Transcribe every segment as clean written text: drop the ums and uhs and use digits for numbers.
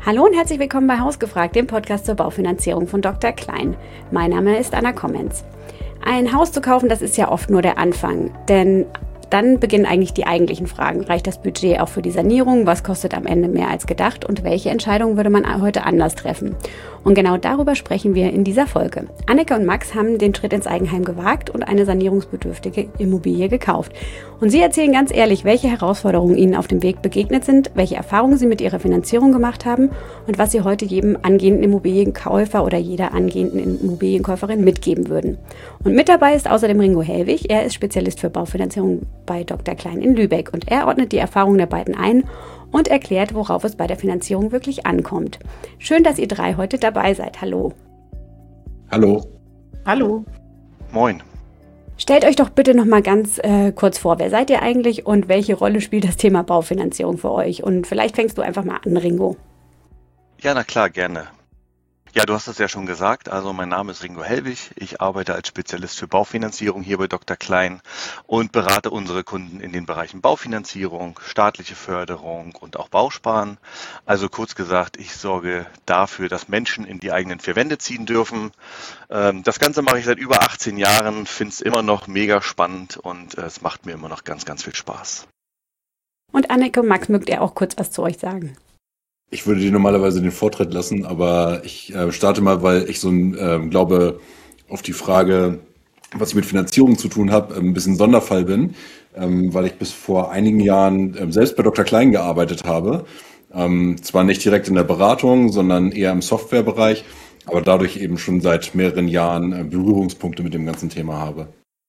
Hallo und herzlich willkommen bei Hausgefragt, dem Podcast zur Baufinanzierung von Dr. Klein. Mein Name ist Anna Kommens. Ein Haus zu kaufen, das ist ja oft nur der Anfang, denn dann beginnen eigentlich die eigentlichen Fragen. Reicht das Budget auch für die Sanierung? Was kostet am Ende mehr als gedacht? Und welche Entscheidungen würde man heute anders treffen? Und genau darüber sprechen wir in dieser Folge. Anneke und Max haben den Schritt ins Eigenheim gewagt und eine sanierungsbedürftige Immobilie gekauft. Und sie erzählen ganz ehrlich, welche Herausforderungen ihnen auf dem Weg begegnet sind, welche Erfahrungen sie mit ihrer Finanzierung gemacht haben und was sie heute jedem angehenden Immobilienkäufer oder jeder angehenden Immobilienkäuferin mitgeben würden. Und mit dabei ist außerdem Ringo Hellwig. Er ist Spezialist für Baufinanzierung bei Dr. Klein in Lübeck und er ordnet die Erfahrungen der beiden ein und erklärt, worauf es bei der Finanzierung wirklich ankommt. Schön, dass ihr drei heute dabei seid. Hallo. Hallo. Hallo. Moin. Stellt euch doch bitte noch mal ganz kurz vor, wer seid ihr eigentlich und welche Rolle spielt das Thema Baufinanzierung für euch? Und vielleicht fängst du einfach mal an, Ringo. Ja, na klar, gerne. Ja, du hast es ja schon gesagt. Also mein Name ist Ringo Hellwig. Ich arbeite als Spezialist für Baufinanzierung hier bei Dr. Klein und berate unsere Kunden in den Bereichen Baufinanzierung, staatliche Förderung und auch Bausparen. Also kurz gesagt, ich sorge dafür, dass Menschen in die eigenen vier Wände ziehen dürfen. Das Ganze mache ich seit über 18 Jahren, finde es immer noch mega spannend und es macht mir immer noch ganz, ganz viel Spaß. Und Anneke und Max, mögt ihr auch kurz was zu euch sagen? Ich würde dir normalerweise den Vortritt lassen, aber ich starte mal, weil ich glaube, auf die Frage, was ich mit Finanzierung zu tun habe, ein bisschen Sonderfall bin, weil ich bis vor einigen Jahren selbst bei Dr. Klein gearbeitet habe. Zwar nicht direkt in der Beratung, sondern eher im Softwarebereich, aber dadurch eben schon seit mehreren Jahren Berührungspunkte mit dem ganzen Thema habe.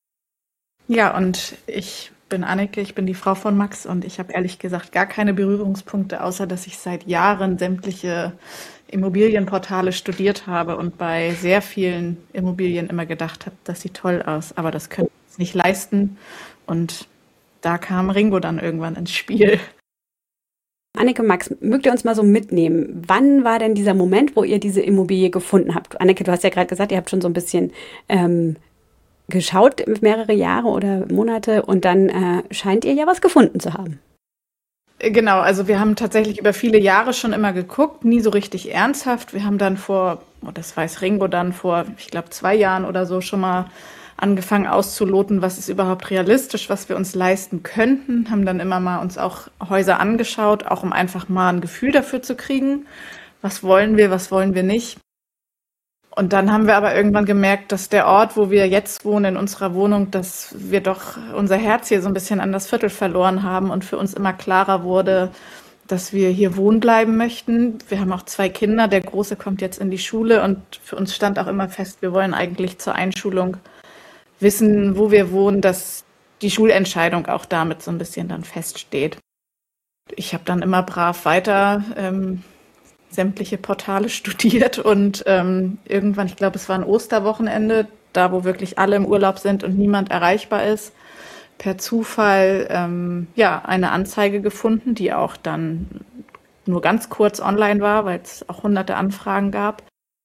Ja, und ich bin Anneke, ich bin die Frau von Max und ich habe ehrlich gesagt gar keine Berührungspunkte, außer dass ich seit Jahren sämtliche Immobilienportale studiert habe und bei sehr vielen Immobilien immer gedacht habe, das sieht toll aus, aber das können wir uns nicht leisten. Und da kam Ringo dann irgendwann ins Spiel. Anneke, Max, mögt ihr uns mal so mitnehmen? Wann war denn dieser Moment, wo ihr diese Immobilie gefunden habt? Anneke, du hast ja gerade gesagt, ihr habt schon so ein bisschen geschaut, mehrere Jahre oder Monate und dann scheint ihr ja was gefunden zu haben. Genau, also wir haben tatsächlich über viele Jahre schon immer geguckt, nie so richtig ernsthaft. Wir haben dann das weiß Ringo dann vor, ich glaube 2 Jahren oder so schon mal angefangen auszuloten, was ist überhaupt realistisch, was wir uns leisten könnten. Haben dann immer mal uns auch Häuser angeschaut, auch um einfach mal ein Gefühl dafür zu kriegen, was wollen wir nicht. Und dann haben wir aber irgendwann gemerkt, dass der Ort, wo wir jetzt wohnen, in unserer Wohnung, dass wir doch unser Herz hier so ein bisschen an das Viertel verloren haben und für uns immer klarer wurde, dass wir hier wohnen bleiben möchten. Wir haben auch 2 Kinder, der Große kommt jetzt in die Schule und für uns stand auch immer fest, wir wollen eigentlich zur Einschulung wissen, wo wir wohnen, dass die Schulentscheidung auch damit so ein bisschen dann feststeht. Ich habe dann immer brav weiter sämtliche Portale studiert und irgendwann, ich glaube, es war ein Osterwochenende, da wo wirklich alle im Urlaub sind und niemand erreichbar ist, per Zufall eine Anzeige gefunden, die auch dann nur ganz kurz online war, weil es auch hunderte Anfragen gab,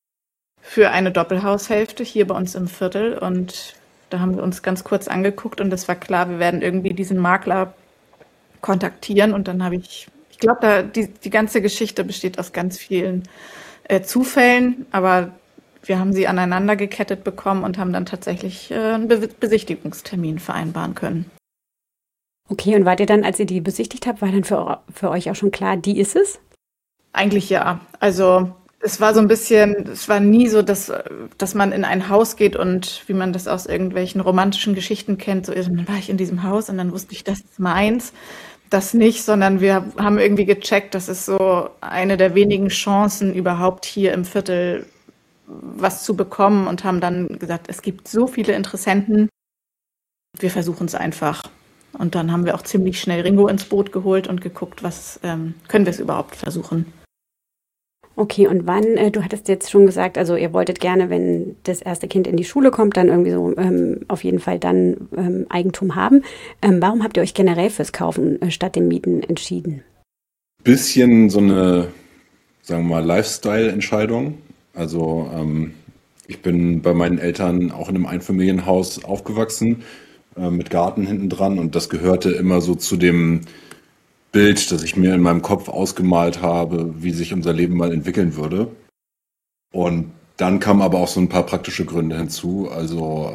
für eine Doppelhaushälfte hier bei uns im Viertel. Und da haben wir uns ganz kurz angeguckt und es war klar, wir werden irgendwie diesen Makler kontaktieren. Und dann habe ich glaube, die ganze Geschichte besteht aus ganz vielen Zufällen, aber wir haben sie aneinander gekettet bekommen und haben dann tatsächlich einen Besichtigungstermin vereinbaren können. Okay, und wart ihr dann, als ihr die besichtigt habt, war dann für euch auch schon klar, die ist es? Eigentlich ja. Also es war so ein bisschen, es war nie so, dass man in ein Haus geht und wie man das aus irgendwelchen romantischen Geschichten kennt, so dann war ich in diesem Haus und dann wusste ich, das ist meins. Das nicht, sondern wir haben irgendwie gecheckt, das ist so eine der wenigen Chancen, überhaupt hier im Viertel was zu bekommen und haben dann gesagt, es gibt so viele Interessenten, wir versuchen es einfach. Und dann haben wir auch ziemlich schnell Ringo ins Boot geholt und geguckt, was können wir es überhaupt versuchen. Okay, und wann, du hattest jetzt schon gesagt, also ihr wolltet gerne, wenn das erste Kind in die Schule kommt, dann irgendwie so auf jeden Fall dann Eigentum haben. Warum habt ihr euch generell fürs Kaufen statt dem Mieten entschieden? Bisschen so eine, sagen wir mal, Lifestyle-Entscheidung. Also ich bin bei meinen Eltern auch in einem Einfamilienhaus aufgewachsen, mit Garten hinten dran und das gehörte immer so zu dem Bild, das ich mir in meinem Kopf ausgemalt habe, wie sich unser Leben mal entwickeln würde. Und dann kamen aber auch so ein paar praktische Gründe hinzu. Also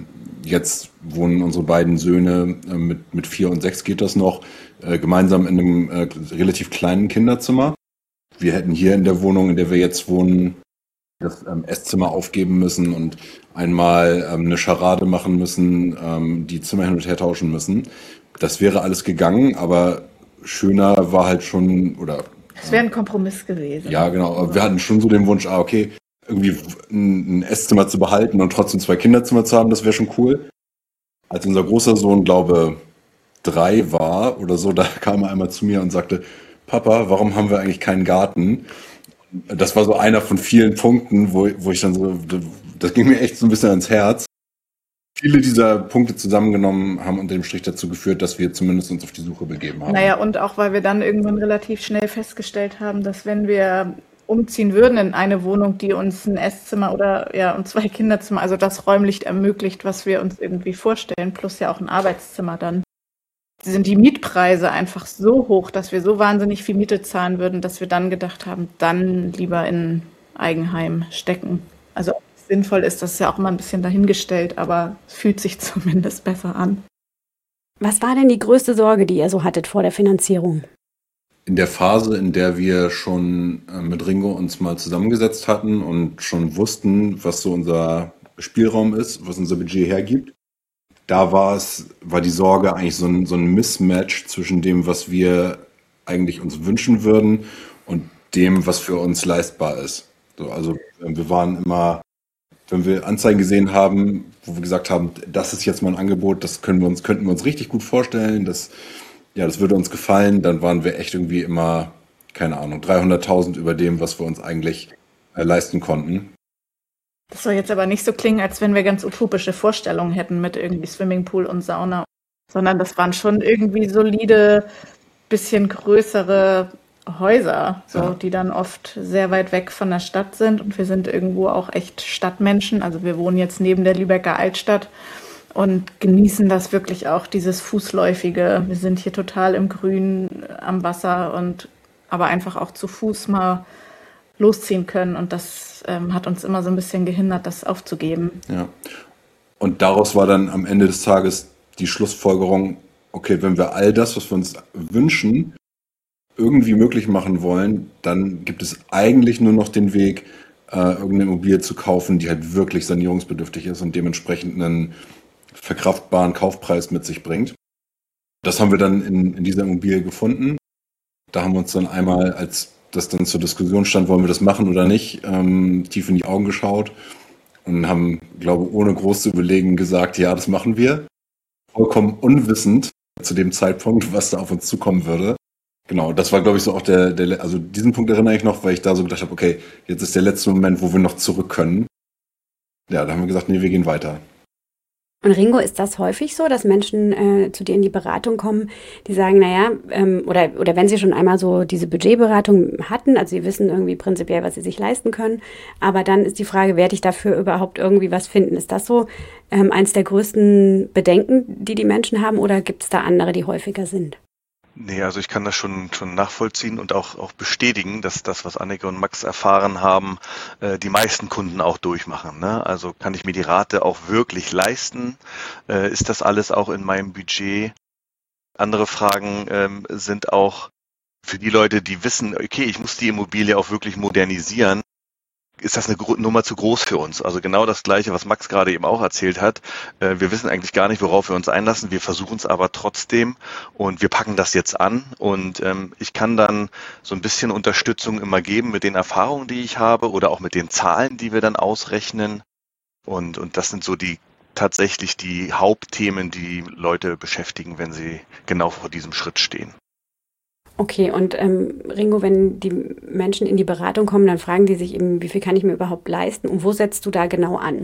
jetzt wohnen unsere beiden Söhne mit 4 und 6 geht das noch, gemeinsam in einem relativ kleinen Kinderzimmer. Wir hätten hier in der Wohnung, in der wir jetzt wohnen, das Esszimmer aufgeben müssen und einmal eine Scharade machen müssen, die Zimmer hin und her tauschen müssen. Das wäre alles gegangen, aber schöner war halt schon, oder Es wäre ein Kompromiss gewesen. ja, genau, aber wir hatten schon so den Wunsch, okay, irgendwie ein Esszimmer zu behalten und trotzdem 2 Kinderzimmer zu haben, das wäre schon cool. Als unser großer Sohn, glaube 3 war oder so, da kam er einmal zu mir und sagte, Papa, warum haben wir eigentlich keinen Garten? Das war so einer von vielen Punkten, wo ich dann so, das ging mir echt so ein bisschen ans Herz. Viele dieser Punkte zusammengenommen haben unter dem Strich dazu geführt, dass wir zumindest uns auf die Suche begeben haben. Naja, und auch, weil wir dann irgendwann relativ schnell festgestellt haben, dass wenn wir umziehen würden in eine Wohnung, die uns ein Esszimmer oder ja und 2 Kinderzimmer, also das räumlich ermöglicht, was wir uns irgendwie vorstellen, plus ja auch ein Arbeitszimmer dann, sind die Mietpreise einfach so hoch, dass wir so wahnsinnig viel Miete zahlen würden, dass wir dann gedacht haben, dann lieber in Eigenheim stecken. Also ob es sinnvoll ist, das ist ja auch immer ein bisschen dahingestellt, aber es fühlt sich zumindest besser an. Was war denn die größte Sorge, die ihr so hattet vor der Finanzierung? In der Phase, in der wir schon mit Ringo uns mal zusammengesetzt hatten und schon wussten, was so unser Spielraum ist, was unser Budget hergibt, da war die Sorge eigentlich so ein Mismatch zwischen dem, was wir eigentlich uns wünschen würden und dem, was für uns leistbar ist. So, also wir waren immer, wenn wir Anzeigen gesehen haben, wo wir gesagt haben, das ist jetzt mal ein Angebot, das könnten wir uns richtig gut vorstellen, das würde uns gefallen, dann waren wir echt irgendwie immer, keine Ahnung, 300.000 über dem, was wir uns eigentlich leisten konnten. Das soll jetzt aber nicht so klingen, als wenn wir ganz utopische Vorstellungen hätten mit irgendwie Swimmingpool und Sauna, sondern das waren schon irgendwie solide, bisschen größere Häuser, so, Ja. die dann oft sehr weit weg von der Stadt sind. Und wir sind irgendwo auch echt Stadtmenschen. Also wir wohnen jetzt neben der Lübecker Altstadt und genießen das wirklich auch, dieses Fußläufige. Wir sind hier total im Grün, am Wasser und aber einfach auch zu Fuß mal losziehen können. Und das hat uns immer so ein bisschen gehindert, das aufzugeben. Ja. Und daraus war dann am Ende des Tages die Schlussfolgerung, okay, wenn wir all das, was wir uns wünschen, irgendwie möglich machen wollen, dann gibt es eigentlich nur noch den Weg, irgendeine Immobilie zu kaufen, die halt wirklich sanierungsbedürftig ist und dementsprechend einen verkraftbaren Kaufpreis mit sich bringt. Das haben wir dann in dieser Immobilie gefunden. Da haben wir uns dann einmal, als das dann zur Diskussion stand, wollen wir das machen oder nicht, tief in die Augen geschaut und haben, glaube ich, ohne groß zu überlegen gesagt, ja, das machen wir. Vollkommen unwissend zu dem Zeitpunkt, was da auf uns zukommen würde. Genau, das war, glaube ich, so auch also diesen Punkt erinnere ich noch, weil ich da so gedacht habe, okay, jetzt ist der letzte Moment, wo wir noch zurück können. Ja, da haben wir gesagt, nee, wir gehen weiter. Und Ringo, ist das häufig so, dass Menschen zu dir in die Beratung kommen, die sagen, naja, oder wenn sie schon einmal so diese Budgetberatung hatten, also sie wissen irgendwie prinzipiell, was sie sich leisten können, aber dann ist die Frage, werde ich dafür überhaupt irgendwie was finden? Ist das so eins der größten Bedenken, die Menschen haben, oder gibt es da andere, die häufiger sind? Nee, also ich kann das schon nachvollziehen und auch bestätigen, dass das, was Anneke und Max erfahren haben, die meisten Kunden auch durchmachen. Ne? Also kann ich mir die Rate auch wirklich leisten? Ist das alles auch in meinem Budget? Andere Fragen sind auch für die Leute, die wissen, okay, ich muss die Immobilie auch wirklich modernisieren. Ist das eine Nummer zu groß für uns? Also genau das Gleiche, was Max gerade eben auch erzählt hat. Wir wissen eigentlich gar nicht, worauf wir uns einlassen. Wir versuchen es aber trotzdem und wir packen das jetzt an. Und ich kann dann so ein bisschen Unterstützung immer geben mit den Erfahrungen, die ich habe oder auch mit den Zahlen, die wir dann ausrechnen. Und das sind so tatsächlich die Hauptthemen, die Leute beschäftigen, wenn sie genau vor diesem Schritt stehen. Okay, und Ringo, wenn die Menschen in die Beratung kommen, dann fragen die sich eben, wie viel kann ich mir überhaupt leisten und wo setzt du da genau an?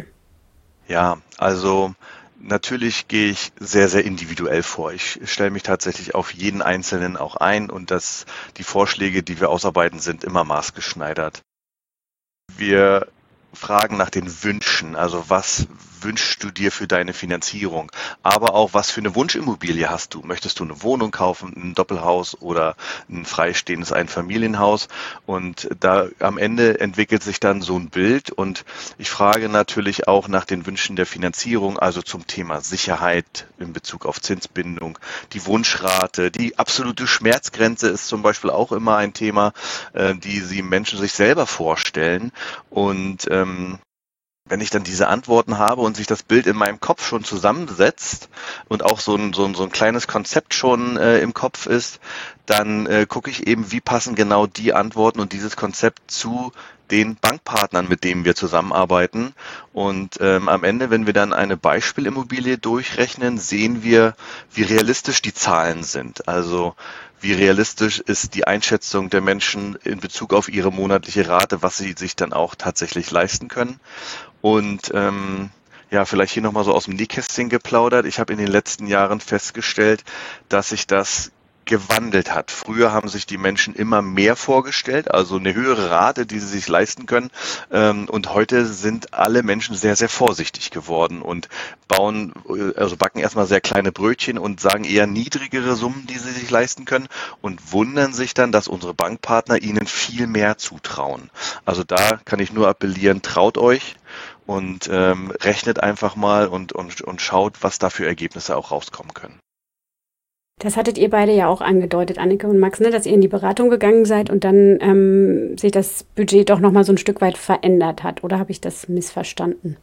Ja, also natürlich gehe ich sehr, sehr individuell vor. Ich stelle mich tatsächlich auf jeden Einzelnen auch ein und die Vorschläge, die wir ausarbeiten, sind immer maßgeschneidert. Wir fragen nach den Wünschen. Also was wünschst du dir für deine Finanzierung? Aber auch, was für eine Wunschimmobilie hast du? Möchtest du eine Wohnung kaufen, ein Doppelhaus oder ein freistehendes Einfamilienhaus? Und da am Ende entwickelt sich dann so ein Bild. Und ich frage natürlich auch nach den Wünschen der Finanzierung, also zum Thema Sicherheit in Bezug auf Zinsbindung, die Wunschrate, die absolute Schmerzgrenze ist zum Beispiel auch immer ein Thema, die sie Menschen sich selber vorstellen. Und wenn ich dann diese Antworten habe und sich das Bild in meinem Kopf schon zusammensetzt und auch so ein kleines Konzept schon im Kopf ist, dann gucke ich eben, wie passen genau die Antworten und dieses Konzept zu den Bankpartnern, mit denen wir zusammenarbeiten. Und am Ende, wenn wir dann eine Beispielimmobilie durchrechnen, sehen wir, wie realistisch die Zahlen sind. Also wie realistisch ist die Einschätzung der Menschen in Bezug auf ihre monatliche Rate, was sie sich dann auch tatsächlich leisten können. Und ja, vielleicht hier nochmal so aus dem Nähkästchen geplaudert. Ich habe in den letzten Jahren festgestellt, dass sich das gewandelt hat. Früher haben sich die Menschen immer mehr vorgestellt, also eine höhere Rate, die sie sich leisten können. Und heute sind alle Menschen sehr, sehr vorsichtig geworden und backen erstmal sehr kleine Brötchen und sagen eher niedrigere Summen, die sie sich leisten können und wundern sich dann, dass unsere Bankpartner ihnen viel mehr zutrauen. Also da kann ich nur appellieren, traut euch und rechnet einfach mal und schaut, was da für Ergebnisse auch rauskommen können. Das hattet ihr beide ja auch angedeutet, Anneke und Max, ne, dass ihr in die Beratung gegangen seid und dann sich das Budget doch nochmal so ein Stück weit verändert hat. Oder habe ich das missverstanden?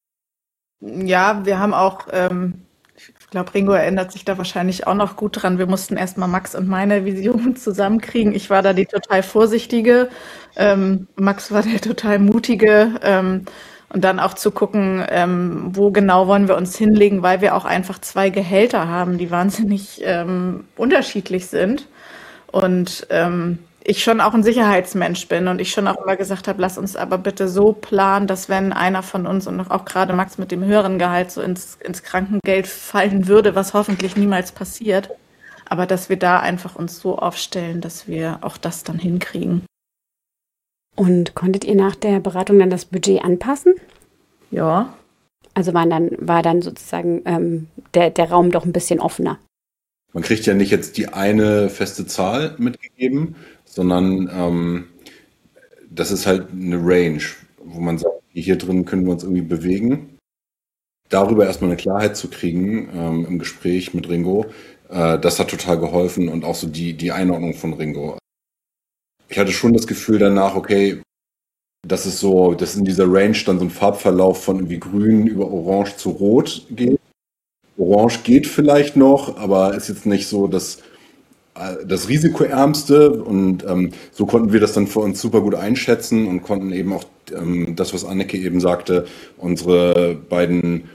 Ja, wir haben auch, ich glaube, Ringo erinnert sich da wahrscheinlich auch noch gut dran. Wir mussten erstmal Max und meine Vision zusammenkriegen. Ich war da die total vorsichtige, Max war der total mutige. Und dann auch zu gucken, wo genau wollen wir uns hinlegen, weil wir auch einfach 2 Gehälter haben, die wahnsinnig unterschiedlich sind. Und ich schon auch ein Sicherheitsmensch bin und ich schon auch immer gesagt habe, lass uns aber bitte so planen, dass wenn einer von uns und auch gerade Max mit dem höheren Gehalt so ins Krankengeld fallen würde, was hoffentlich niemals passiert, aber dass wir da einfach uns so aufstellen, dass wir auch das dann hinkriegen. Und konntet ihr nach der Beratung dann das Budget anpassen? Ja. Also war dann sozusagen der Raum doch ein bisschen offener. Man kriegt ja nicht jetzt die eine feste Zahl mitgegeben, sondern das ist halt eine Range, wo man sagt, hier drin können wir uns irgendwie bewegen. Darüber erstmal eine Klarheit zu kriegen im Gespräch mit Ringo, das hat total geholfen und auch so die Einordnung von Ringo. Ich hatte schon das Gefühl danach, okay, dass in dieser Range dann so ein Farbverlauf von irgendwie grün über orange zu rot geht. Orange geht vielleicht noch, aber ist jetzt nicht so das risikoärmste und so konnten wir das dann für uns super gut einschätzen und konnten eben auch das, was Anneke eben sagte, unsere beiden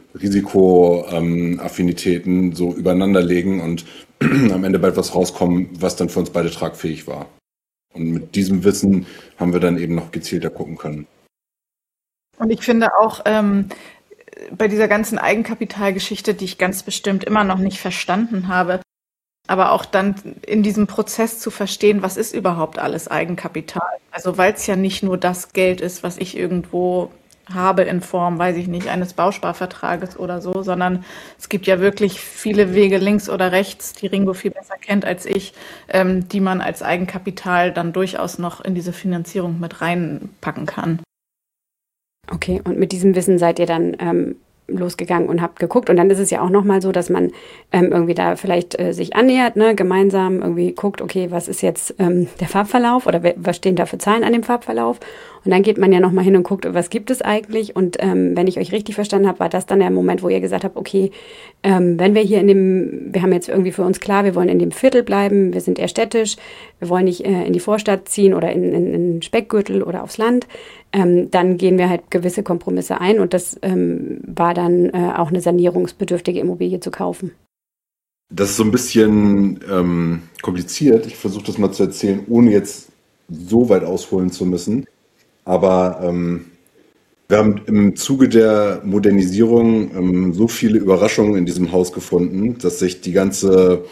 Risikoaffinitäten so übereinander legen und am Ende bei etwas rauskommen, was dann für uns beide tragfähig war. Und mit diesem Wissen haben wir dann eben noch gezielter gucken können. Und ich finde auch bei dieser ganzen Eigenkapitalgeschichte, die ich ganz bestimmt immer noch nicht verstanden habe, aber auch dann in diesem Prozess zu verstehen, was ist überhaupt alles Eigenkapital? Also weil es ja nicht nur das Geld ist, was ich irgendwo habe in Form, weiß ich nicht, eines Bausparvertrages oder so, sondern es gibt ja wirklich viele Wege links oder rechts, die Ringo viel besser kennt als ich, die man als Eigenkapital dann durchaus noch in diese Finanzierung mit reinpacken kann. Okay, und mit diesem Wissen seid ihr dann losgegangen und habt geguckt. Und dann ist es ja auch nochmal so, dass man irgendwie da vielleicht sich annähert, ne, gemeinsam irgendwie guckt, okay, was ist jetzt der Farbverlauf oder was stehen da für Zahlen an dem Farbverlauf? Und dann geht man ja nochmal hin und guckt, was gibt es eigentlich? Und wenn ich euch richtig verstanden habe, war das dann der Moment, wo ihr gesagt habt, okay, wenn wir hier wir haben jetzt irgendwie für uns klar, wir wollen in dem Viertel bleiben, wir sind eher städtisch, wir wollen nicht in die Vorstadt ziehen oder in den Speckgürtel oder aufs Land, dann gehen wir halt gewisse Kompromisse ein und das war dann auch eine sanierungsbedürftige Immobilie zu kaufen. Das ist so ein bisschen kompliziert. Ich versuche das mal zu erzählen, ohne jetzt so weit ausholen zu müssen. Aber wir haben im Zuge der Modernisierung so viele Überraschungen in diesem Haus gefunden, dass sich die ganze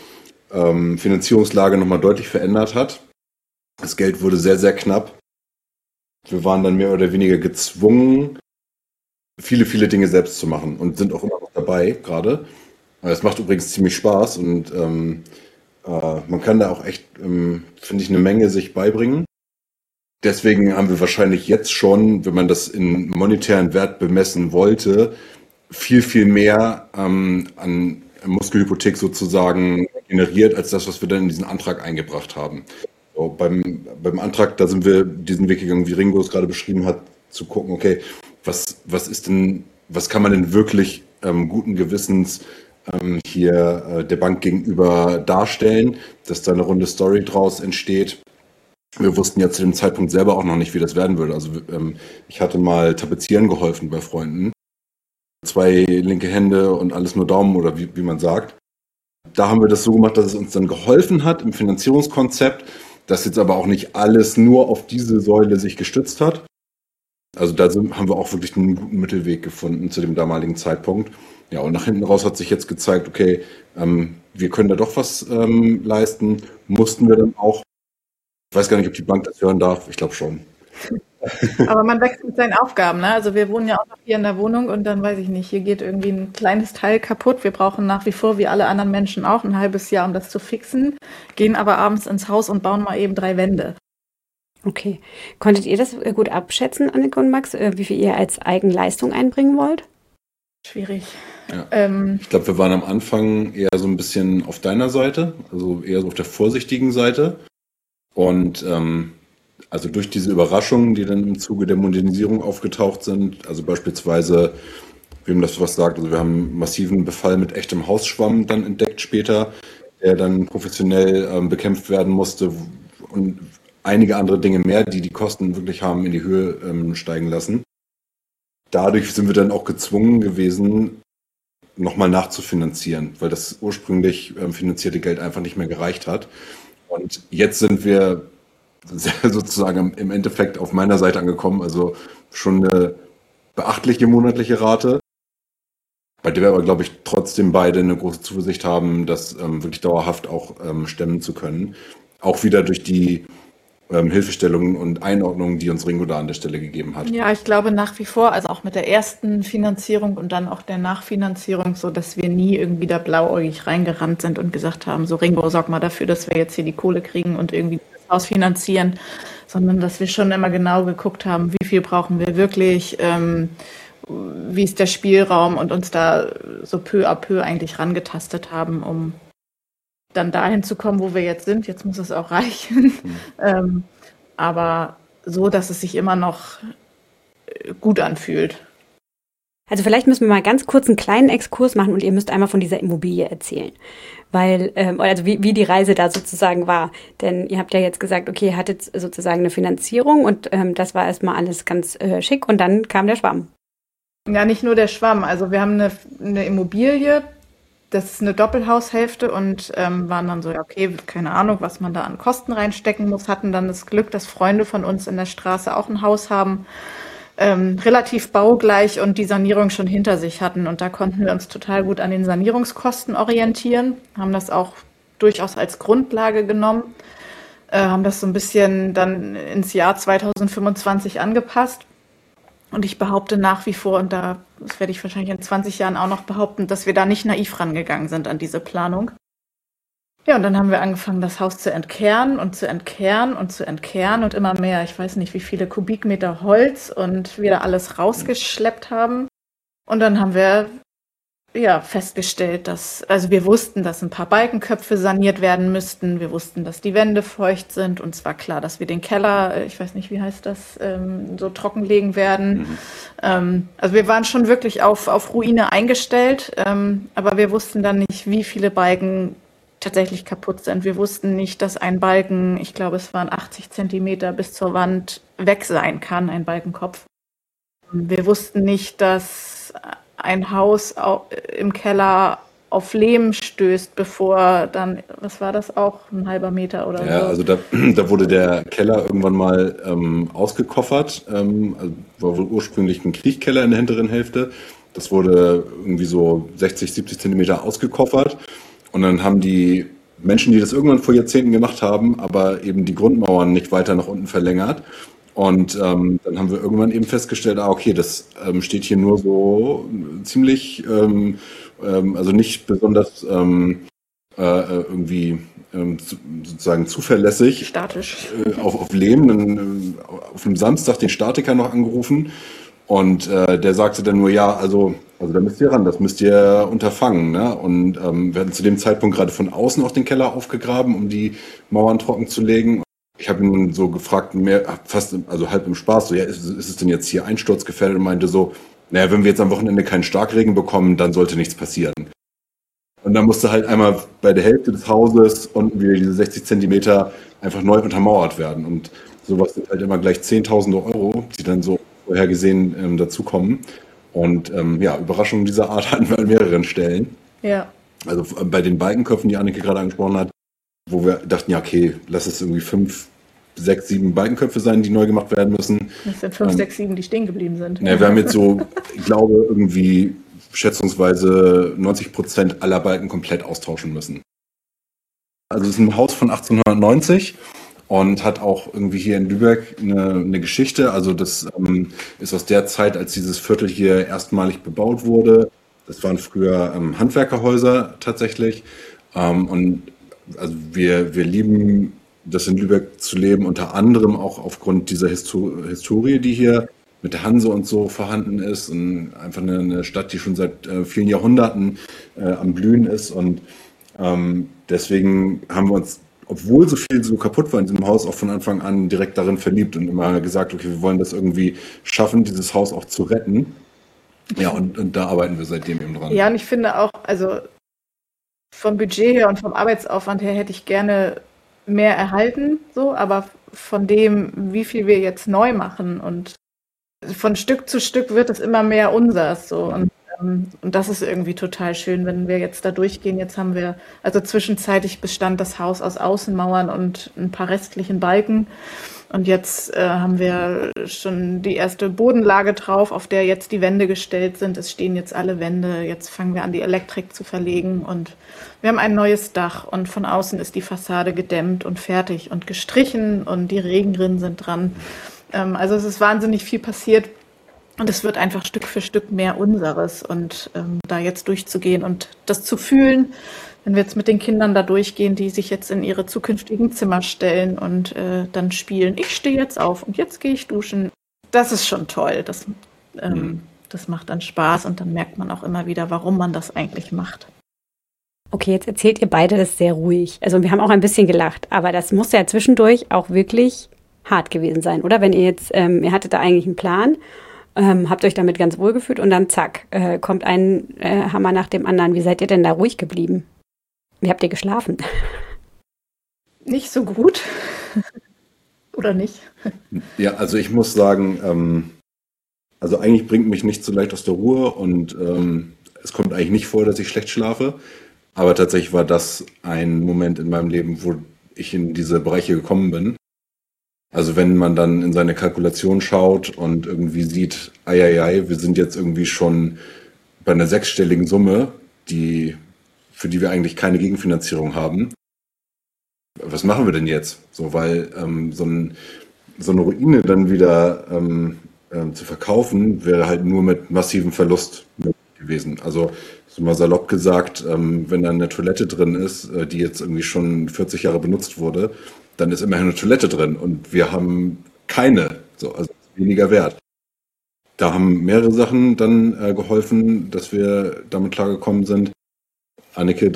Finanzierungslage nochmal deutlich verändert hat. Das Geld wurde sehr, sehr knapp. wir waren dann mehr oder weniger gezwungen, viele, viele Dinge selbst zu machen und sind auch immer noch dabei gerade. Es macht übrigens ziemlich Spaß und man kann da auch echt, finde ich, eine Menge sich beibringen. Deswegen haben wir wahrscheinlich jetzt schon, wenn man das in monetären Wert bemessen wollte, viel, viel mehr an Muskelhypothek sozusagen generiert, als das, was wir dann in diesen Antrag eingebracht haben. So, beim Antrag, da sind wir diesen Weg gegangen, wie Ringo es gerade beschrieben hat, zu gucken, okay, was kann man denn wirklich guten Gewissens hier der Bank gegenüber darstellen, dass da eine runde Story draus entsteht. Wir wussten ja zu dem Zeitpunkt selber auch noch nicht, wie das werden würde. Also ich hatte mal tapezieren geholfen bei Freunden. 2 linke Hände und alles nur Daumen oder wie man sagt. Da haben wir das so gemacht, dass es uns dann geholfen hat im Finanzierungskonzept, dass jetzt aber auch nicht alles nur auf diese Säule sich gestützt hat. Also da haben wir auch wirklich einen guten Mittelweg gefunden zu dem damaligen Zeitpunkt. Ja, und nach hinten raus hat sich jetzt gezeigt, okay, wir können da doch was leisten. Mussten wir dann auch. Ich weiß gar nicht, ob die Bank das hören darf. Ich glaube schon. Aber man wächst mit seinen Aufgaben, ne? Also wir wohnen ja auch noch hier in der Wohnung und dann weiß ich nicht, hier geht irgendwie ein kleines Teil kaputt. Wir brauchen nach wie vor, wie alle anderen Menschen auch, ein halbes Jahr, um das zu fixen, gehen aber abends ins Haus und bauen mal eben 3 Wände. Okay. Konntet ihr das gut abschätzen, Anneke und Max, wie viel ihr als Eigenleistung einbringen wollt? Schwierig. Ja. Ich glaube, wir waren am Anfang eher so ein bisschen auf deiner Seite, also eher so auf der vorsichtigen Seite. Und also durch diese Überraschungen, die dann im Zuge der Modernisierung aufgetaucht sind, also beispielsweise, wem das was sagt, also wir haben einen massiven Befall mit echtem Hausschwamm dann entdeckt später, der dann professionell bekämpft werden musste und einige andere Dinge mehr, die die Kosten wirklich haben in die Höhe steigen lassen. Dadurch sind wir dann auch gezwungen gewesen, nochmal nachzufinanzieren, weil das ursprünglich finanzierte Geld einfach nicht mehr gereicht hat. Und jetzt sind wir sozusagen im Endeffekt auf meiner Seite angekommen, also schon eine beachtliche monatliche Rate, bei der wir aber, glaube ich, trotzdem beide eine große Zuversicht haben, das wirklich dauerhaft auch stemmen zu können. Auch wieder durch die Hilfestellungen und Einordnungen, die uns Ringo da an der Stelle gegeben hat. Ja, ich glaube nach wie vor, also auch mit der ersten Finanzierung und dann auch der Nachfinanzierung, so dass wir nie irgendwie da blauäugig reingerannt sind und gesagt haben, so Ringo, sorg mal dafür, dass wir jetzt hier die Kohle kriegen und irgendwie das Haus finanzieren, sondern dass wir schon immer genau geguckt haben, wie viel brauchen wir wirklich, wie ist der Spielraum und uns da so peu à peu eigentlich rangetastet haben, um dann dahin zu kommen, wo wir jetzt sind. Jetzt muss es auch reichen. Aber so, dass es sich immer noch gut anfühlt. Also vielleicht müssen wir mal ganz kurz einen kleinen Exkurs machen und ihr müsst einmal von dieser Immobilie erzählen. Weil, also wie die Reise da sozusagen war. Denn ihr habt ja jetzt gesagt, okay, ihr hattet sozusagen eine Finanzierung und das war erstmal alles ganz schick und dann kam der Schwamm. Ja, nicht nur der Schwamm. Also wir haben eine Immobilie, das ist eine Doppelhaushälfte und waren dann so, ja, okay, keine Ahnung, was man da an Kosten reinstecken muss, hatten dann das Glück, dass Freunde von uns in der Straße auch ein Haus haben, relativ baugleich und die Sanierung schon hinter sich hatten. Und da konnten wir uns total gut an den Sanierungskosten orientieren, haben das auch durchaus als Grundlage genommen, haben das so ein bisschen dann ins Jahr 2025 angepasst. Und ich behaupte nach wie vor, und das werde ich wahrscheinlich in 20 Jahren auch noch behaupten, dass wir da nicht naiv rangegangen sind an diese Planung. Ja, und dann haben wir angefangen, das Haus zu entkernen und zu entkernen und zu entkernen und immer mehr, ich weiß nicht, wie viele Kubikmeter Holz und wir da alles rausgeschleppt haben. Und dann haben wir ja festgestellt, also wir wussten, dass ein paar Balkenköpfe saniert werden müssten. Wir wussten, dass die Wände feucht sind. Und es war klar, dass wir den Keller, ich weiß nicht, wie heißt das, so trockenlegen werden. Also wir waren schon wirklich auf Ruine eingestellt. Aber wir wussten dann nicht, wie viele Balken tatsächlich kaputt sind. Wir wussten nicht, dass ein Balken, ich glaube, es waren 80 Zentimeter bis zur Wand weg sein kann, ein Balkenkopf. Wir wussten nicht, dass ein Haus im Keller auf Lehm stößt, bevor dann, was war das auch, ein halber Meter oder so? Ja, also da wurde der Keller irgendwann mal ausgekoffert. Also war wohl ursprünglich ein Kriechkeller in der hinteren Hälfte. Das wurde irgendwie so 60, 70 Zentimeter ausgekoffert. Und dann haben die Menschen, die das irgendwann vor Jahrzehnten gemacht haben, aber eben die Grundmauern nicht weiter nach unten verlängert Und dann haben wir irgendwann eben festgestellt, okay, das steht hier nur so ziemlich, also nicht besonders irgendwie sozusagen zuverlässig Statisch. auf Leben. Dann auf einem Samstag den Statiker noch angerufen und der sagte dann nur, ja, also da müsst ihr ran, das müsst ihr unterfangen. Ne? Und wir hatten zu dem Zeitpunkt gerade von außen auch den Keller aufgegraben, um die Mauern trocken zu legen. Ich habe ihn so gefragt, also halb im Spaß, so, ja, ist es denn jetzt hier einsturzgefährdet? Und meinte so, naja, wenn wir jetzt am Wochenende keinen Starkregen bekommen, dann sollte nichts passieren. Und dann musste halt einmal bei der Hälfte des Hauses unten wieder diese 60 Zentimeter einfach neu untermauert werden. Und sowas sind halt immer gleich Zehntausende Euro, die dann so vorhergesehen dazukommen. Und ja, Überraschungen dieser Art hatten wir an mehreren Stellen. Ja. Also bei den Balkenköpfen, die Anneke gerade angesprochen hat, wo wir dachten, ja, okay, lass es irgendwie 5, 6, 7 Balkenköpfe sein, die neu gemacht werden müssen. Das sind 5, 6, 7, die stehen geblieben sind. Ja, wir haben jetzt so, ich glaube, irgendwie schätzungsweise 90% aller Balken komplett austauschen müssen. Also es ist ein Haus von 1890 und hat auch irgendwie hier in Lübeck eine Geschichte. Also das ist aus der Zeit, als dieses Viertel hier erstmalig bebaut wurde. Das waren früher Handwerkerhäuser tatsächlich. Und also wir lieben das in Lübeck zu leben, unter anderem auch aufgrund dieser Historie, die hier mit der Hanse und so vorhanden ist. Und einfach eine Stadt, die schon seit vielen Jahrhunderten am Blühen ist. Und deswegen haben wir uns, obwohl so viel so kaputt war in diesem Haus, auch von Anfang an direkt darin verliebt und immer gesagt, okay, wir wollen das irgendwie schaffen, dieses Haus auch zu retten. Ja, und da arbeiten wir seitdem eben dran. Ja, und ich finde auch, also vom Budget her und vom Arbeitsaufwand her hätte ich gerne mehr erhalten, so, aber von dem, wie viel wir jetzt neu machen und von Stück zu Stück wird es immer mehr unseres, so, und das ist irgendwie total schön, wenn wir jetzt da durchgehen. Jetzt haben wir, also zwischenzeitlich bestand das Haus aus Außenmauern und ein paar restlichen Balken. Und jetzt haben wir schon die erste Bodenlage drauf, auf der jetzt die Wände gestellt sind. Es stehen jetzt alle Wände. Jetzt fangen wir an, die Elektrik zu verlegen. Und wir haben ein neues Dach. Und von außen ist die Fassade gedämmt und fertig und gestrichen. Und die Regenrinnen sind dran. Also es ist wahnsinnig viel passiert. Und es wird einfach Stück für Stück mehr unseres. Und da jetzt durchzugehen und das zu fühlen, wenn wir jetzt mit den Kindern da durchgehen, die sich jetzt in ihre zukünftigen Zimmer stellen und dann spielen, ich stehe jetzt auf und jetzt gehe ich duschen. Das ist schon toll. Das macht dann Spaß und dann merkt man auch immer wieder, warum man das eigentlich macht. Okay, jetzt erzählt ihr beide das sehr ruhig. Also wir haben auch ein bisschen gelacht, aber das muss ja zwischendurch auch wirklich hart gewesen sein, oder? Wenn ihr jetzt, ihr hattet da eigentlich einen Plan, habt euch damit ganz wohl gefühlt und dann zack, kommt ein Hammer nach dem anderen. Wie seid ihr denn da ruhig geblieben? Wie habt ihr geschlafen? Nicht so gut. Oder nicht? Ja, also ich muss sagen, also eigentlich bringt mich nicht so leicht aus der Ruhe und es kommt eigentlich nicht vor, dass ich schlecht schlafe. Aber tatsächlich war das ein Moment in meinem Leben, wo ich in diese Bereiche gekommen bin. Also wenn man dann in seine Kalkulation schaut und irgendwie sieht, wir sind jetzt irgendwie schon bei einer 6-stelligen Summe, für die wir eigentlich keine Gegenfinanzierung haben. Was machen wir denn jetzt? So, weil so eine Ruine dann wieder zu verkaufen, wäre halt nur mit massivem Verlust möglich gewesen. Also so mal salopp gesagt, wenn da eine Toilette drin ist, die jetzt irgendwie schon 40 Jahre benutzt wurde, dann ist immerhin eine Toilette drin und wir haben keine, also weniger wert. Da haben mehrere Sachen dann geholfen, dass wir damit klargekommen sind. Anneke,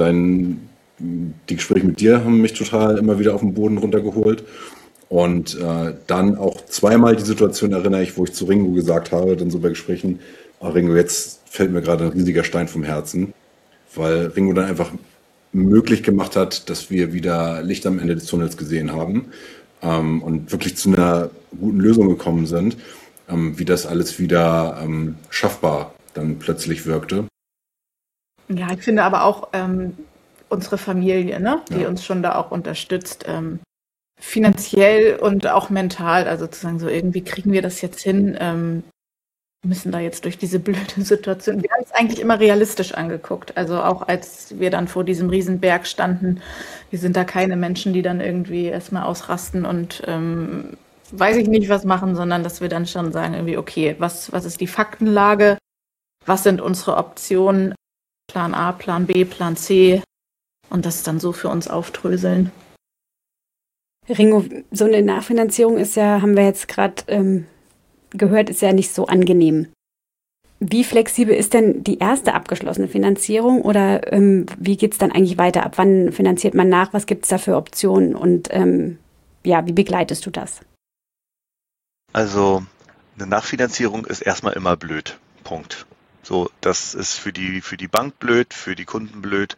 die Gespräche mit dir haben mich total immer wieder auf den Boden runtergeholt. Und dann auch zweimal die Situation erinnere ich, wo ich zu Ringo gesagt habe, dann so bei Gesprächen, Ringo, jetzt fällt mir gerade ein riesiger Stein vom Herzen, weil Ringo dann einfach möglich gemacht hat, dass wir wieder Licht am Ende des Tunnels gesehen haben und wirklich zu einer guten Lösung gekommen sind, wie das alles wieder schaffbar dann plötzlich wirkte. Ja, ich finde aber auch unsere Familie, ne, die uns schon da auch unterstützt, finanziell und auch mental, also zu sagen, so irgendwie kriegen wir das jetzt hin, müssen da jetzt durch diese blöde Situation. Wir haben es eigentlich immer realistisch angeguckt. Also auch als wir dann vor diesem Riesenberg standen, wir sind da keine Menschen, die dann irgendwie erstmal ausrasten und weiß ich nicht, was machen, sondern dass wir dann schon sagen, irgendwie, okay, was ist die Faktenlage? Was sind unsere Optionen? Plan A, Plan B, Plan C. Und das dann so für uns aufdröseln. Ringo, so eine Nachfinanzierung ist ja, haben wir jetzt gerade gehört, ist ja nicht so angenehm. Wie flexibel ist denn die erste abgeschlossene Finanzierung oder wie geht es dann eigentlich weiter? Ab wann finanziert man nach? Was gibt es da für Optionen? Und wie begleitest du das? Also eine Nachfinanzierung ist erstmal immer blöd. Punkt. So, das ist für die Bank blöd, für die Kunden blöd,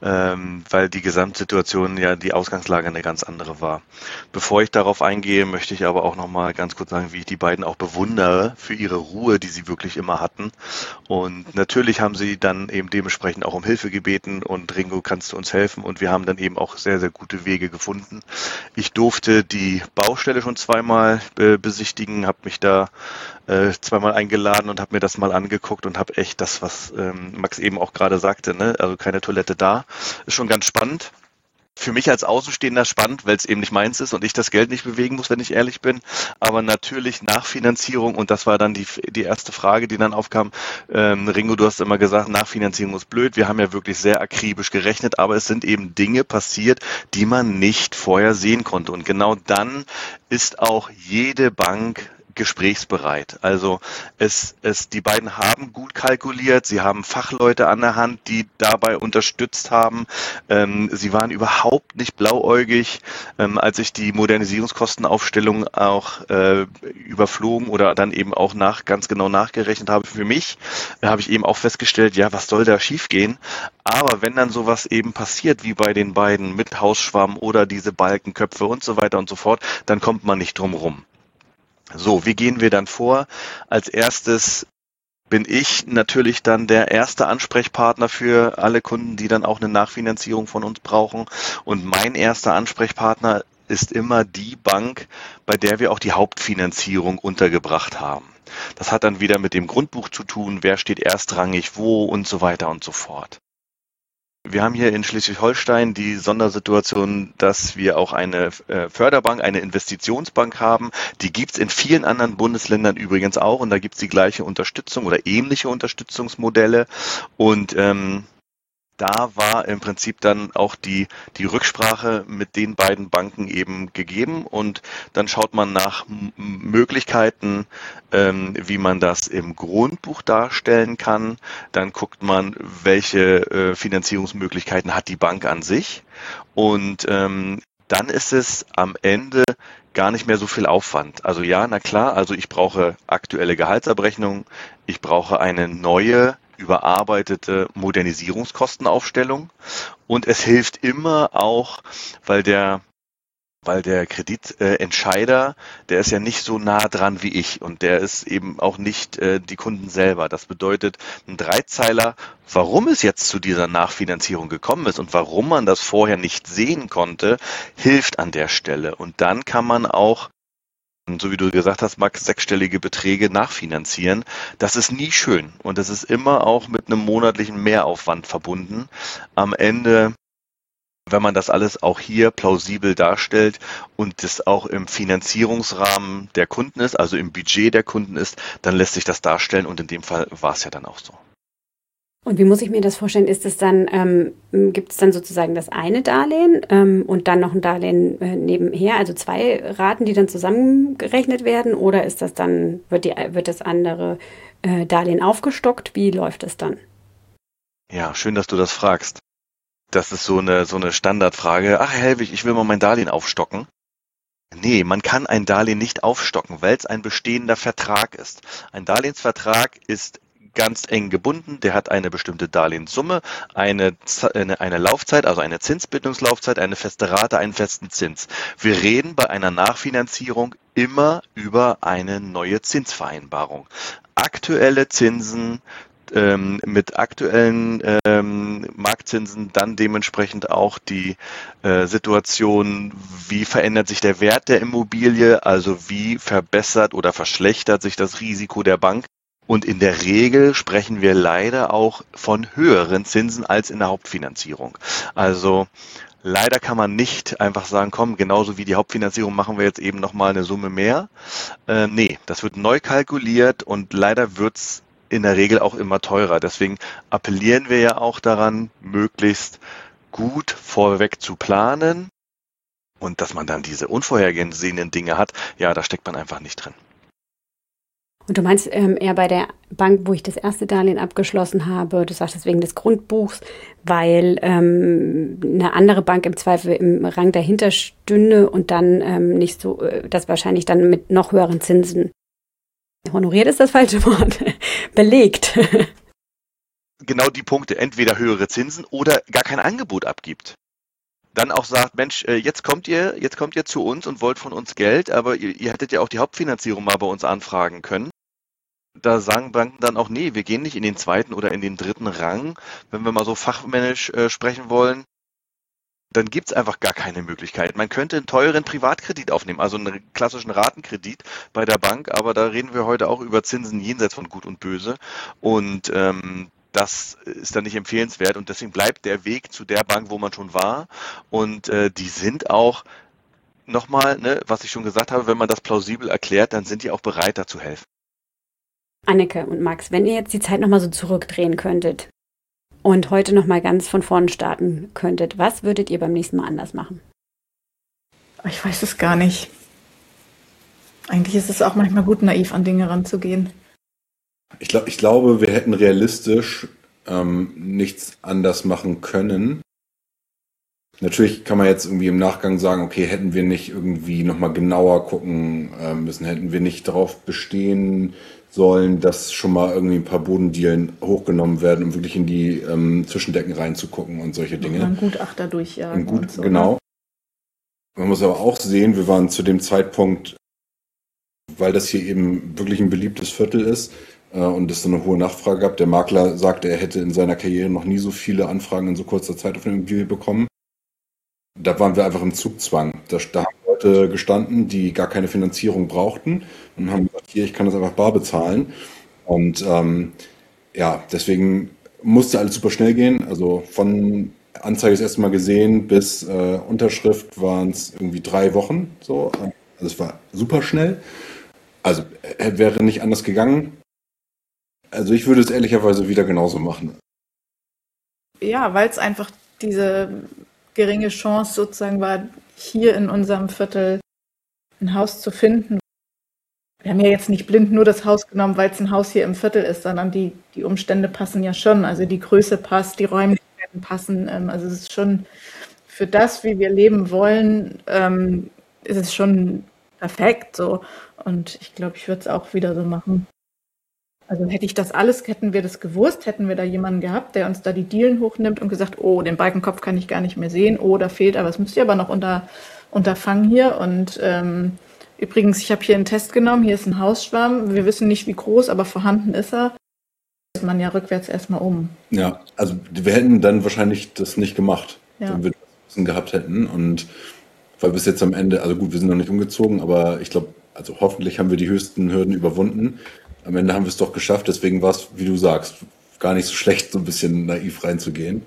weil die Gesamtsituation ja die Ausgangslage eine ganz andere war. Bevor ich darauf eingehe, möchte ich aber auch noch mal ganz kurz sagen, wie ich die beiden auch bewundere für ihre Ruhe, die sie wirklich immer hatten. Und natürlich haben sie dann eben dementsprechend auch um Hilfe gebeten und Ringo, kannst du uns helfen? Und wir haben dann eben auch sehr, sehr gute Wege gefunden. Ich durfte die Baustelle schon zweimal besichtigen, habe mich da zweimal eingeladen und habe mir das mal angeguckt und habe echt das, was Max eben auch gerade sagte, ne? Also keine Toilette da, ist schon ganz spannend. Für mich als Außenstehender spannend, weil es eben nicht meins ist und ich das Geld nicht bewegen muss, wenn ich ehrlich bin. Aber natürlich Nachfinanzierung, und das war dann die erste Frage, die dann aufkam. Ringo, du hast immer gesagt, Nachfinanzierung ist blöd. Wir haben ja wirklich sehr akribisch gerechnet, aber es sind eben Dinge passiert, die man nicht vorher sehen konnte. Und genau dann ist auch jede Bank gesprächsbereit. Also die beiden haben gut kalkuliert, sie haben Fachleute an der Hand, die dabei unterstützt haben. Sie waren überhaupt nicht blauäugig, als ich die Modernisierungskostenaufstellung auch überflogen oder dann eben auch ganz genau nachgerechnet habe. Für mich habe ich eben auch festgestellt, ja, was soll da schiefgehen? Aber wenn dann sowas eben passiert, wie bei den beiden mit Hausschwamm oder diese Balkenköpfe und so weiter und so fort, dann kommt man nicht drum rum. So, wie gehen wir dann vor? Als erstes bin ich natürlich dann der erste Ansprechpartner für alle Kunden, die dann auch eine Nachfinanzierung von uns brauchen. Und mein erster Ansprechpartner ist immer die Bank, bei der wir auch die Hauptfinanzierung untergebracht haben. Das hat dann wieder mit dem Grundbuch zu tun, wer steht erstrangig wo und so weiter und so fort. Wir haben hier in Schleswig-Holstein die Sondersituation, dass wir auch eine Förderbank, eine Investitionsbank haben. Die gibt's in vielen anderen Bundesländern übrigens auch und da gibt's die gleiche Unterstützung oder ähnliche Unterstützungsmodelle. Und da war im Prinzip dann auch die Rücksprache mit den beiden Banken eben gegeben und dann schaut man nach Möglichkeiten, wie man das im Grundbuch darstellen kann. Dann guckt man, welche Finanzierungsmöglichkeiten hat die Bank an sich und dann ist es am Ende gar nicht mehr so viel Aufwand. Also ja, na klar, also ich brauche aktuelle Gehaltsabrechnung, ich brauche eine neue überarbeitete Modernisierungskostenaufstellung und es hilft immer auch, weil der Kreditentscheider, der ist ja nicht so nah dran wie ich und der ist eben auch nicht die Kunden selber. Das bedeutet ein Dreizeiler, warum es jetzt zu dieser Nachfinanzierung gekommen ist und warum man das vorher nicht sehen konnte, hilft an der Stelle. Und dann kann man auch, so wie du gesagt hast, Max, sechsstellige Beträge nachfinanzieren. Das ist nie schön und das ist immer auch mit einem monatlichen Mehraufwand verbunden. Am Ende, wenn man das alles auch hier plausibel darstellt und das auch im Finanzierungsrahmen der Kunden ist, also im Budget der Kunden ist, dann lässt sich das darstellen und in dem Fall war es ja dann auch so. Und wie muss ich mir das vorstellen? Ist es dann, gibt es dann sozusagen das eine Darlehen und dann noch ein Darlehen nebenher, also zwei Raten, die dann zusammengerechnet werden? Oder ist das dann, wird das andere Darlehen aufgestockt? Wie läuft das dann? Ja, schön, dass du das fragst. Das ist so eine Standardfrage. Ach, Herr Hellwig, ich will mal mein Darlehen aufstocken. Nee, man kann ein Darlehen nicht aufstocken, weil es ein bestehender Vertrag ist. Ein Darlehensvertrag ist ganz eng gebunden, der hat eine bestimmte Darlehenssumme, eine Laufzeit, also eine Zinsbindungslaufzeit, eine feste Rate, einen festen Zins. Wir reden bei einer Nachfinanzierung immer über eine neue Zinsvereinbarung. Aktuelle Zinsen mit aktuellen Marktzinsen, dann dementsprechend auch die Situation, wie verändert sich der Wert der Immobilie, also wie verbessert oder verschlechtert sich das Risiko der Bank. Und in der Regel sprechen wir leider auch von höheren Zinsen als in der Hauptfinanzierung. Also Leider kann man nicht einfach sagen, komm, genauso wie die Hauptfinanzierung machen wir jetzt eben nochmal eine Summe mehr. Nee, das wird neu kalkuliert und leider wird's in der Regel auch immer teurer. Deswegen appellieren wir ja auch daran, möglichst gut vorweg zu planen und dass man dann diese unvorhergesehenen Dinge hat, ja, da steckt man einfach nicht drin. Und du meinst eher bei der Bank, wo ich das erste Darlehen abgeschlossen habe, du sagst wegen des Grundbuchs, weil eine andere Bank im Zweifel im Rang dahinter stünde und dann nicht so, das wahrscheinlich dann mit noch höheren Zinsen. Honoriert ist das falsche Wort. Belegt. Genau die Punkte, entweder höhere Zinsen oder gar kein Angebot abgibt. Dann auch sagt, Mensch, jetzt kommt ihr zu uns und wollt von uns Geld, aber ihr hättet ja auch die Hauptfinanzierung mal bei uns anfragen können. Da sagen Banken dann auch, nee, wir gehen nicht in den zweiten oder in den dritten Rang, wenn wir mal so fachmännisch sprechen wollen. Dann gibt's einfach gar keine Möglichkeit. Man könnte einen teuren Privatkredit aufnehmen, also einen klassischen Ratenkredit bei der Bank, aber da reden wir heute auch über Zinsen jenseits von Gut und Böse. Und das ist dann nicht empfehlenswert und deswegen bleibt der Weg zu der Bank, wo man schon war. Und die sind auch, nochmal, ne, was ich schon gesagt habe, wenn man das plausibel erklärt, dann sind die auch bereit, da zu helfen. Anneke und Max, wenn ihr jetzt die Zeit nochmal so zurückdrehen könntet und heute nochmal ganz von vorne starten könntet, was würdet ihr beim nächsten Mal anders machen? Ich weiß es gar nicht. Eigentlich ist es auch manchmal gut, naiv an Dinge ranzugehen. Ich glaube, wir hätten realistisch nichts anders machen können. Natürlich kann man jetzt irgendwie im Nachgang sagen, okay, hätten wir nicht irgendwie nochmal genauer gucken müssen, hätten wir nicht darauf bestehen sollen, dass schon mal irgendwie ein paar Bodendielen hochgenommen werden, um wirklich in die Zwischendecken reinzugucken und solche Dinge. Ein Gutachter durchjagen. Und so, genau. Ne? Man muss aber auch sehen, wir waren zu dem Zeitpunkt, weil das hier eben wirklich ein beliebtes Viertel ist und es so eine hohe Nachfrage gab. Der Makler sagte, er hätte in seiner Karriere noch nie so viele Anfragen in so kurzer Zeit auf eine Immobilie bekommen. Da waren wir einfach im Zugzwang. Da haben Leute gestanden, die gar keine Finanzierung brauchten und haben gesagt, hier, ich kann das einfach bar bezahlen. Und ja, deswegen musste alles super schnell gehen. Also von Anzeige das erste Mal gesehen bis Unterschrift waren es irgendwie 3 Wochen. So. Also es war super schnell. Also wäre nicht anders gegangen. Also ich würde es ehrlicherweise wieder genauso machen. Ja, weil es einfach diese geringe Chance sozusagen war, hier in unserem Viertel ein Haus zu finden. Wir haben ja jetzt nicht blind nur das Haus genommen, weil es ein Haus hier im Viertel ist, sondern die Umstände passen ja schon. Also die Größe passt, die Räumlichkeiten passen. Also es ist schon für das, wie wir leben wollen, ist es schon perfekt so. Und ich glaube, ich würde es auch wieder so machen. Also hätten wir das gewusst, hätten wir da jemanden gehabt, der uns da die Dielen hochnimmt und gesagt, oh, den Balkenkopf kann ich gar nicht mehr sehen, oh, da fehlt, aber es müsst ihr aber noch unterfangen hier. Und übrigens, ich habe hier einen Test genommen, hier ist ein Hausschwamm, wir wissen nicht, wie groß, aber vorhanden ist er. Da ist man ja rückwärts erstmal um. Ja, also wir hätten dann wahrscheinlich das nicht gemacht, Ja. wenn wir das Wissen gehabt hätten. Und weil bis jetzt am Ende, also gut, wir sind noch nicht umgezogen, aber ich glaube, also hoffentlich haben wir die höchsten Hürden überwunden. Am Ende haben wir es doch geschafft, deswegen war es, wie du sagst, gar nicht so schlecht, so ein bisschen naiv reinzugehen.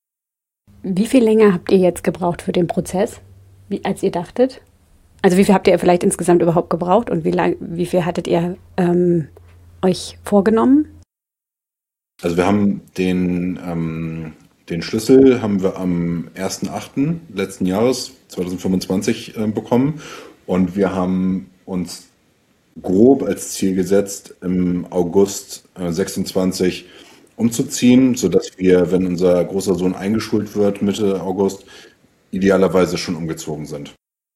Wie viel länger habt ihr jetzt gebraucht für den Prozess, als ihr dachtet? Also wie viel habt ihr vielleicht insgesamt überhaupt gebraucht und wie viel hattet ihr euch vorgenommen? Also wir haben den Schlüssel haben wir am 1.8. letzten Jahres, 2025, bekommen und wir haben uns grob als Ziel gesetzt, im August 26 umzuziehen, sodass wir, wenn unser großer Sohn eingeschult wird, Mitte August, idealerweise schon umgezogen sind.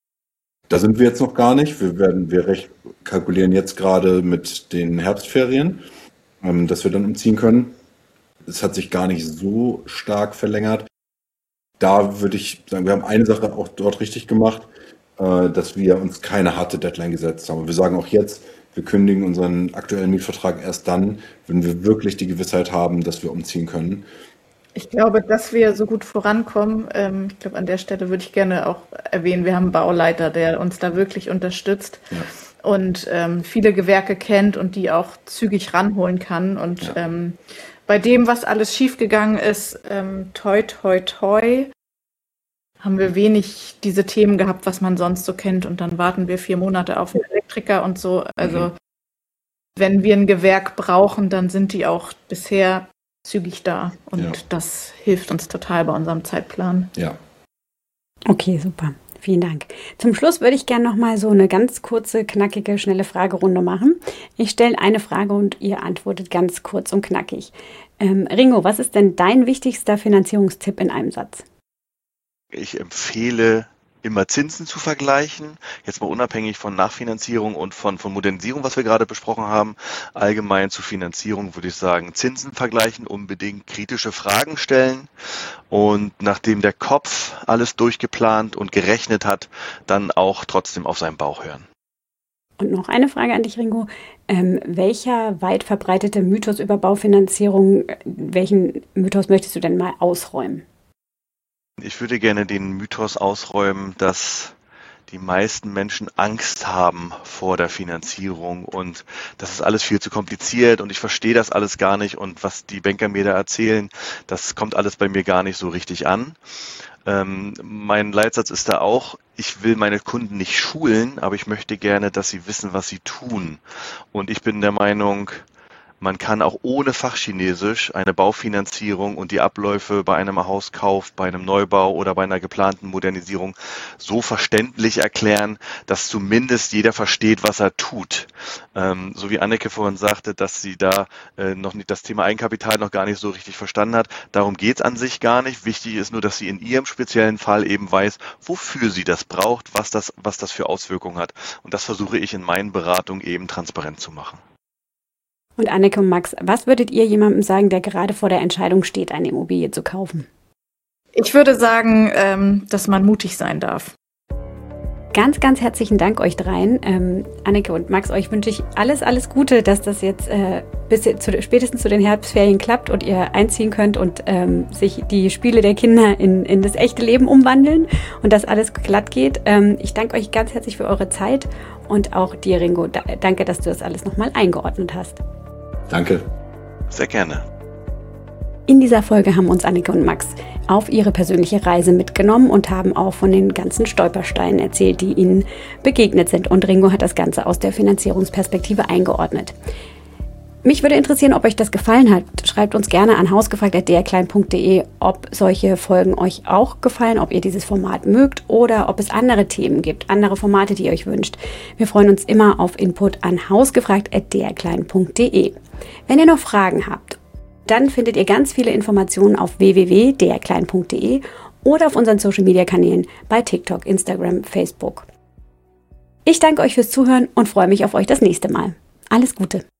Da sind wir jetzt noch gar nicht. Wir kalkulieren jetzt gerade mit den Herbstferien, dass wir dann umziehen können. Es hat sich gar nicht so stark verlängert. Da würde ich sagen, wir haben eine Sache auch dort richtig gemacht, dass wir uns keine harte Deadline gesetzt haben. Wir sagen auch jetzt, wir kündigen unseren aktuellen Mietvertrag erst dann, wenn wir wirklich die Gewissheit haben, dass wir umziehen können. Ich glaube, dass wir so gut vorankommen, ich glaube, an der Stelle würde ich gerne auch erwähnen, wir haben einen Bauleiter, der uns da wirklich unterstützt und viele Gewerke kennt und die auch zügig ranholen kann. Und bei dem, was alles schiefgegangen ist, toi, toi, toi, haben wir wenig diese Themen gehabt, was man sonst so kennt. Und dann warten wir 4 Monate auf einen Elektriker und so. Also wenn wir ein Gewerk brauchen, dann sind die auch bisher zügig da. Und das hilft uns total bei unserem Zeitplan. Ja. Okay, super. Vielen Dank. Zum Schluss würde ich gerne noch mal so eine ganz kurze, knackige, schnelle Fragerunde machen. Ich stelle eine Frage und ihr antwortet ganz kurz und knackig. Ringo, was ist denn dein wichtigster Finanzierungstipp in einem Satz? Ich empfehle, immer Zinsen zu vergleichen, jetzt mal unabhängig von Nachfinanzierung und von Modernisierung, was wir gerade besprochen haben. Allgemein zur Finanzierung würde ich sagen, Zinsen vergleichen, unbedingt kritische Fragen stellen und nachdem der Kopf alles durchgeplant und gerechnet hat, dann auch trotzdem auf seinen Bauch hören. Und noch eine Frage an dich, Ringo. Welcher weit verbreitete Mythos über Baufinanzierung, welchen Mythos möchtest du denn mal ausräumen? Ich würde gerne den Mythos ausräumen, dass die meisten Menschen Angst haben vor der Finanzierung und das ist alles viel zu kompliziert und ich verstehe das alles gar nicht und was die Banker mir da erzählen, das kommt alles bei mir gar nicht so richtig an. Mein Leitsatz ist da auch, ich will meine Kunden nicht schulen, aber ich möchte gerne, dass sie wissen, was sie tun. Und ich bin der Meinung, man kann auch ohne Fachchinesisch eine Baufinanzierung und die Abläufe bei einem Hauskauf, bei einem Neubau oder bei einer geplanten Modernisierung so verständlich erklären, dass zumindest jeder versteht, was er tut. So wie Anneke vorhin sagte, dass sie da noch nicht das Thema Eigenkapital noch gar nicht so richtig verstanden hat. Darum geht es an sich gar nicht. Wichtig ist nur, dass sie in ihrem speziellen Fall eben weiß, wofür sie das braucht, was das für Auswirkungen hat. Und das versuche ich in meinen Beratungen eben transparent zu machen. Und Anneke und Max, was würdet ihr jemandem sagen, der gerade vor der Entscheidung steht, eine Immobilie zu kaufen? Ich würde sagen, dass man mutig sein darf. Ganz, ganz herzlichen Dank euch dreien. Anneke und Max, euch wünsche ich alles Gute, dass das jetzt spätestens zu den Herbstferien klappt und ihr einziehen könnt und sich die Spiele der Kinder in das echte Leben umwandeln und dass alles glatt geht. Ich danke euch ganz herzlich für eure Zeit und auch dir, Ringo, danke, dass du das alles nochmal eingeordnet hast. Danke. Sehr gerne. In dieser Folge haben uns Anneke und Max auf ihre persönliche Reise mitgenommen und haben auch von den ganzen Stolpersteinen erzählt, die ihnen begegnet sind. Und Ringo hat das Ganze aus der Finanzierungsperspektive eingeordnet. Mich würde interessieren, ob euch das gefallen hat. Schreibt uns gerne an hausgefragt@drklein.de, ob solche Folgen euch auch gefallen, ob ihr dieses Format mögt oder ob es andere Themen gibt, andere Formate, die ihr euch wünscht. Wir freuen uns immer auf Input an hausgefragt@drklein.de. Wenn ihr noch Fragen habt, dann findet ihr ganz viele Informationen auf www.drklein.de oder auf unseren Social-Media-Kanälen bei TikTok, Instagram, Facebook. Ich danke euch fürs Zuhören und freue mich auf euch das nächste Mal. Alles Gute!